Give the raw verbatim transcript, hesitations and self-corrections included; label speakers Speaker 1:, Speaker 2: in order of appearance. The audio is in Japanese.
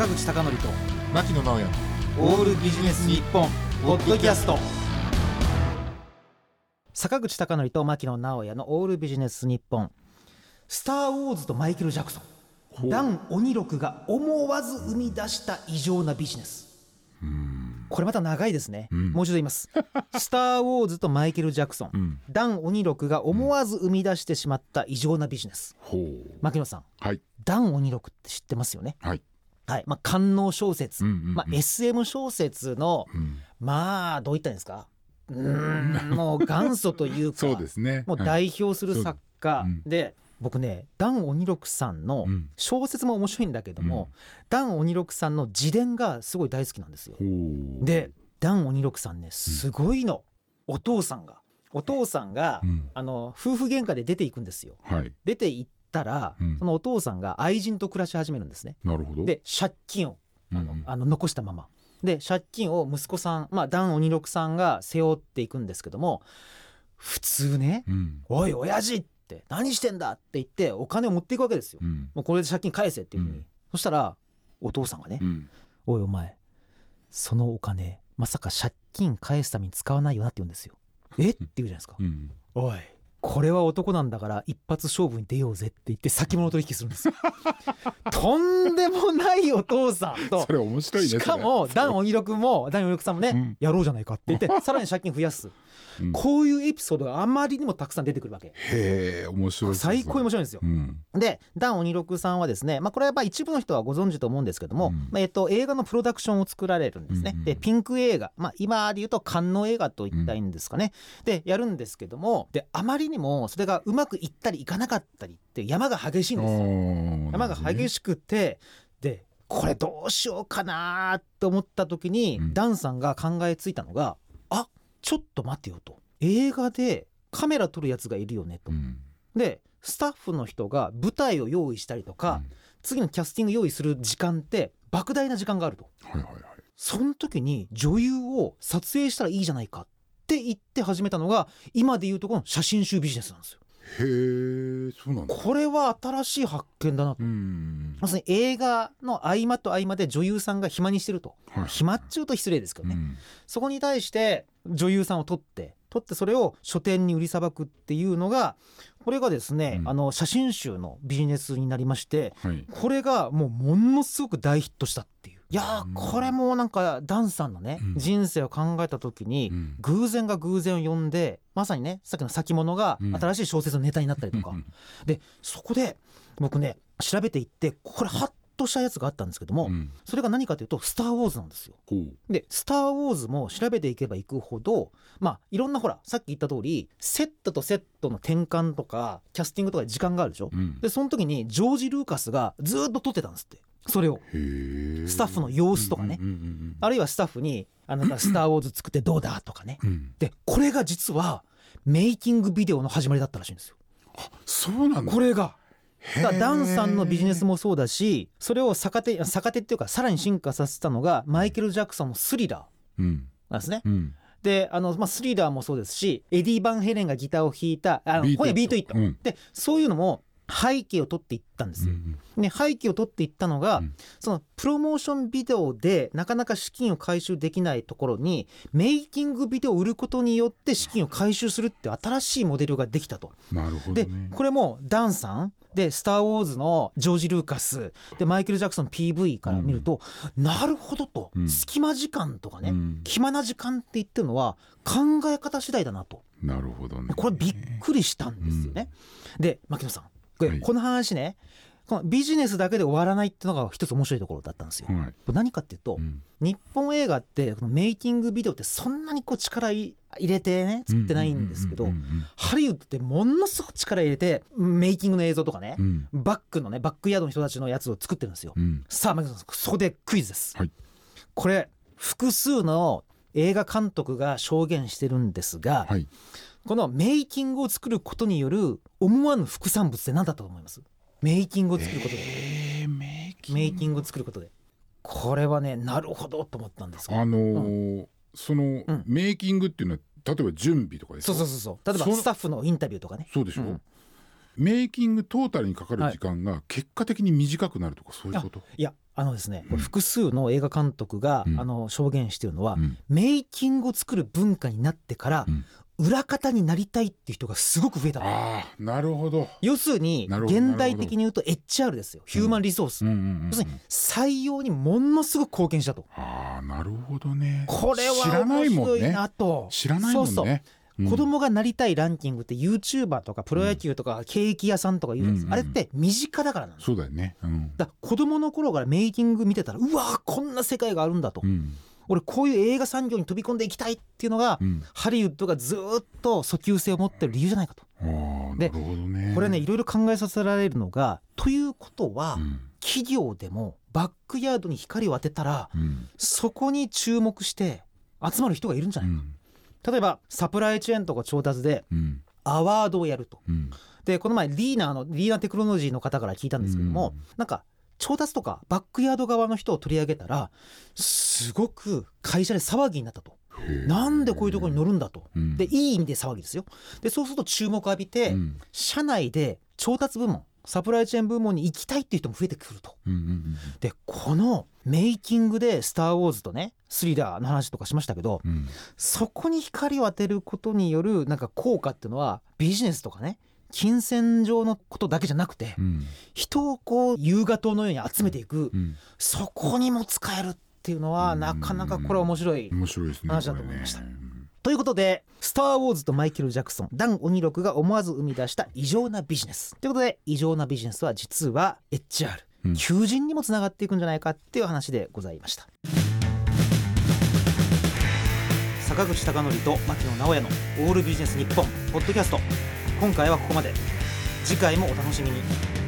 Speaker 1: 口貴教と
Speaker 2: 牧野直哉
Speaker 1: オールビジネス日本ポッドキャスト。坂口貴教と牧野直哉のオールビジネス日本。スターウォーズとマイケル・ジャクソン、ダン鬼六が思わず生み出した異常なビジネス。うーん、これまた長いですね、うん、もう一度言いますスターウォーズとマイケル・ジャクソン、うん、ダン鬼六が思わず生み出してしまった異常なビジネス、うん、牧野さん、はい、ダン鬼六って知ってますよね。はいはい、まあ、官能小説、うんうんうん、まあ、エスエム 小説の、うん、まあどう言ったらいいんですか、うーんもう元祖というか
Speaker 2: そうですね、
Speaker 1: もう代表する作家で、うん、僕ねダン鬼六さんの小説も面白いんだけども、うん、ダン鬼六さんの自伝がすごい大好きなんですよ。でダン鬼六さんねすごいの、うん、お父さんがお父さんが、うん、あの夫婦喧嘩で出ていくんですよ、はい、出て行ったら、うん、そのお父さんが愛人と暮らし始めるんですね。なるほど。で借金をあの、うん、あの残したままで借金を息子さん、まあ、ダン鬼六さんが背負っていくんですけども、普通ね、うん、おい親父って何してんだって言ってお金を持っていくわけですよ、うん、もうこれで借金返せっていう風に、うん、そしたらお父さんがね、うん、おいお前そのお金まさか借金返すために使わないよなって言うんですよ。えって言うじゃないですか、うん、おいこれは男なんだから一発勝負に出ようぜって言って先物取引するんですよとんでもないお父さんと、
Speaker 2: それ面白いね。
Speaker 1: しかもダン鬼六もダン鬼六さんもね、うん、やろうじゃないかって言ってさらに借金増やす、うん、こういうエピソードがあまりにもたくさん出てくるわけ。
Speaker 2: へー面白い、
Speaker 1: 最高に面白いんですよ、うん、でダン鬼六さんはですね、まあ、これはやっぱ一部の人はご存知と思うんですけども、うん、まあえっと、映画のプロダクションを作られるんですね、うんうん、でピンク映画、まあ、今で言うと官能映画と言ったらいいんですかね、うん、でやるんですけども、であまりにもそれがうまくいったりいかなかったりって山が激しいんですよ。山が激しくて、でこれどうしようかなと思った時に、うん、ダンさんが考えついたのが、あちょっと待てよと、映画でカメラ撮るやつがいるよねと、うん、でスタッフの人が舞台を用意したりとか、うん、次のキャスティング用意する時間って莫大な時間があると、はいはいはい、その時に女優を撮影したらいいじゃないかって言って始めたのが今でいうとこの写真集ビジネスなんですよ。
Speaker 2: へーそうなんだ。
Speaker 1: これは新しい発見だなと。うん、まさに映画の合間と合間で女優さんが暇にしてると、はい、暇っちゅうと失礼ですけどね、うん、そこに対して女優さんを撮って撮ってそれを書店に売りさばくっていうのが、これがですね、うん、あの写真集のビジネスになりまして、はい、これがもうものすごく大ヒットしたっていう。いやーこれもなんかダンさんのね、うん、人生を考えた時に、うん、偶然が偶然を呼んで、まさにねさっきの先物が新しい小説のネタになったりとか、うん、でそこで僕ね調べていってこれハッとしたやつがあったんですけども、うん、それが何かというとスターウォーズなんですよ。でスターウォーズも調べていけばいくほど、まあいろんなほらさっき言った通りセットとセットの転換とかキャスティングとかで時間があるでしょ、うん、でその時にジョージ・ルーカスがずっと撮ってたんですって。それをスタッフの様子とかね、うんうんうんうん、あるいはスタッフにあなたスターウォーズ作ってどうだとかね、うん、でこれが実はメイキングビデオの始まりだったらしいんですよ。
Speaker 2: あそうなんだ。
Speaker 1: これがだからダンさんのビジネスもそうだし、それを逆手逆手っていうかさらに進化させたのがマイケル・ジャクソンのスリラーなんですね、うん、であの、まあ、スリラーもそうですしエディ・バンヘレンがギターを弾いたあのビートイット、ビートイット、うん、でそういうのも背景を取っていったんですよ、うんうん、で背景を取っていったのが、うん、そのプロモーションビデオでなかなか資金を回収できないところにメイキングビデオを売ることによって資金を回収するって新しいモデルができたと。
Speaker 2: なるほどね。
Speaker 1: でこれもダンさんでスター・ウォーズのジョージ・ルーカスでマイケル・ジャクソン ピーブイ から見ると、うん、なるほどと、うん、隙間時間とかね、うん、暇な時間って言ってるのは考え方次第だなと。
Speaker 2: なるほどね。
Speaker 1: これびっくりしたんですよね、うん、で牧野さんこれ、はい、この話ねこのビジネスだけで終わらないっていうのが一つ面白いところだったんですよ、はい、何かっていうと、うん、日本映画ってこのメイキングビデオってそんなにこう力入れてね作ってないんですけど、ハリウッドってものすごく力入れてメイキングの映像とかね、うん、バックのねバックヤードの人たちのやつを作ってるんですよ、うん、さあ牧野さんそこでクイズです、はい、これ複数の映画監督が証言してるんですが、はい、このメイキングを作ることによる思わぬ副産物って何だったと思います？メイキングを作ることで、
Speaker 2: えー、メイキング
Speaker 1: メイキングを作ることでこれはねなるほどと思ったんですが、
Speaker 2: あのーうん、その、うん、メイキングっていうのは例えば準備とかですか？
Speaker 1: そうそうそう例えばスタッフのインタビューとかね。
Speaker 2: そうでしょ、うん、メイキングトータルにかかる時間が結果的に短くなるとかそういうこと？
Speaker 1: いやあのですね、これ複数の映画監督が、
Speaker 2: うん、
Speaker 1: あの証言しているのは、
Speaker 2: うん、
Speaker 1: メイキングを作る文化になってから、
Speaker 2: うん
Speaker 1: 裏方になりたいっていう人がすごく増えたの。
Speaker 2: ああ、なるほど。
Speaker 1: 要するに現代的に言うと エイチアール ですよ、ヒューマンリソース、
Speaker 2: うんうんうんうん、
Speaker 1: 要するに採用にものすごく貢献したと。
Speaker 2: ああ、なるほどね。
Speaker 1: これは面白いなと。
Speaker 2: 知らないもんね。そうそう、うん、
Speaker 1: 子供がなりたいランキングって YouTuber とかプロ野球とかケーキ屋さんとか言うんです、うんうん、あれって身近だからなんです。
Speaker 2: そうだよね、うん、だ
Speaker 1: 子供の頃からメイキング見てたら、うわこんな世界があるんだと、うん、俺こういう映画産業に飛び込んでいきたいっていうのが、うん、ハリウッドがずっと訴求性を持ってる理由じゃないかと。
Speaker 2: あ、
Speaker 1: で、
Speaker 2: なるほどね。
Speaker 1: これねいろいろ考えさせられるのが、ということは、うん、企業でもバックヤードに光を当てたら、うん、そこに注目して集まる人がいるんじゃないか、うん、例えばサプライチェーンとか調達でアワードをやると、うん、でこの前リーナーのリーナーテクノロジーの方から聞いたんですけども、うん、なんか調達とかバックヤード側の人を取り上げたらすごく会社で騒ぎになったと。なんでこういうところに乗るんだと、うん、でいい意味で騒ぎですよ。でそうすると注目を浴びて、うん、社内で調達部門サプライチェーン部門に行きたいっていう人も増えてくると、うんうんうん、でこのメイキングでスターウォーズとねスリラーの話とかしましたけど、うん、そこに光を当てることによるなんか効果っていうのはビジネスとかね金銭上のことだけじゃなくて、うん、人をこう夕方のように集めていく、うん、そこにも使えるっていうのは、うん、なかなかこれは面白い話だと思いました、ね、ということでスターウォーズとマイケル・ジャクソンダン・オニロクが思わず生み出した異常なビジネスということで、異常なビジネスは実は エイチアール、うん、求人にもつながっていくんじゃないかっていう話でございました。坂口孝則と牧野直哉のオールビジネス日本ポッドキャスト、今回はここまで。次回もお楽しみに。